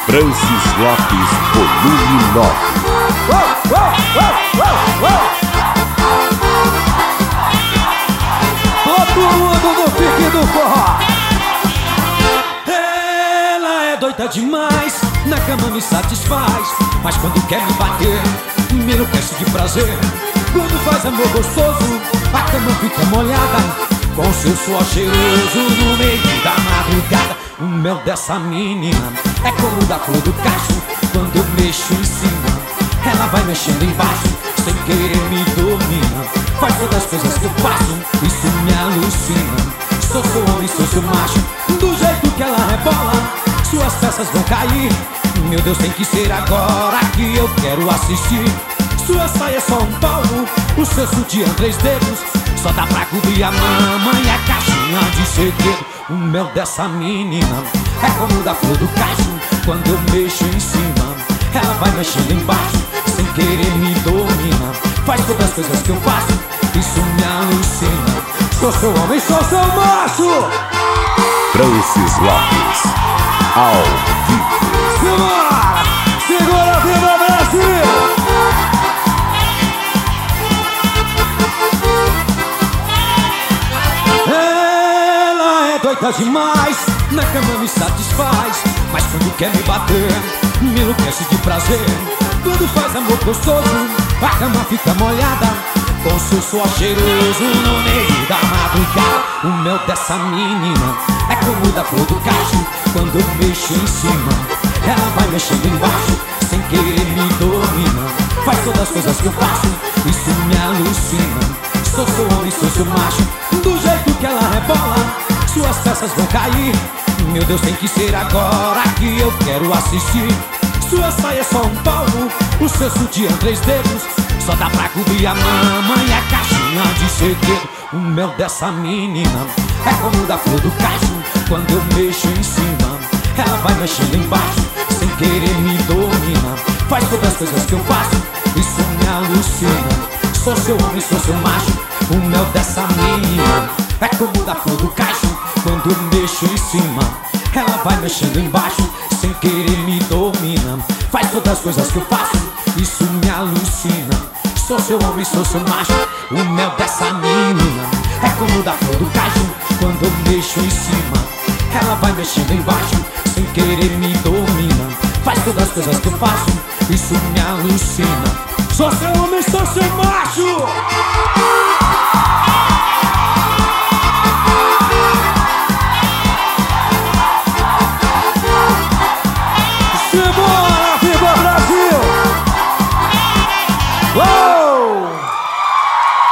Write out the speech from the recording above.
Francis Lopes, volume 9. Todo mundo no pique do forró. Ela é doida demais, na cama me satisfaz, mas quando quer me bater, me enlouquece de prazer. Quando faz amor gostoso, a cama fica molhada, com seu suor cheiroso no meio da madrugada. O mel dessa menina é como da flor do cacho. Quando eu mexo em cima, ela vai mexendo embaixo, sem querer me domina. Faz todas as coisas que eu faço, isso me alucina. Sou seu homem, sou seu macho, do jeito que ela rebola, suas peças vão cair. Meu Deus, tem que ser agora que eu quero assistir. Sua saia é só um palmo, o seu sutiã 3 dedos, só dá pra cobrir a mama e a caixinha de segredo. O mel dessa menina é como da flor do cacho. Quando eu mexo em cima, ela vai mexendo embaixo, sem querer me domina. Faz todas as coisas que eu faço, isso me alucina. Sou seu homem, sou seu macho. Francis Lopes, ao vivo. Simbora! Segura a vida, Brasil! Ela é doida demais, na cama me satisfaz, mas quando quer me bater, me enlouquece de prazer. Quando faz amor gostoso, a cama fica molhada, com seu suor cheiroso no meio da madrugada. O mel dessa menina é como da flor do cacho. Quando eu mexo em cima, ela vai mexendo embaixo, sem querer me domina. Faz todas as coisas que eu faço, isso me alucina. Sou seu homem, sou seu macho, do jeito que ela rebola, suas peças vão cair. Meu Deus, tem que ser agora que eu quero assistir. Sua saia é só um palmo, o seu sutiã 3 dedos, só dá pra cobrir a mama e a caixinha de segredo. O mel dessa menina é como da flor do cacho. Quando eu mexo em cima, ela vai mexendo embaixo, sem querer me domina. Faz todas as coisas que eu faço, isso me alucina. Sou seu homem, sou seu macho, o mel dessa menina é como da flor do cacho. Quando eu mexo em cima, ela vai mexendo embaixo, sem querer me domina. Faz todas as coisas que eu faço, isso me alucina. Sou seu homem, sou seu macho, o mel dessa menina é como da flor do cacho. Quando eu mexo em cima, ela vai mexendo embaixo, sem querer me domina. Faz todas as coisas que eu faço, isso me alucina. Sou seu homem, sou seu macho.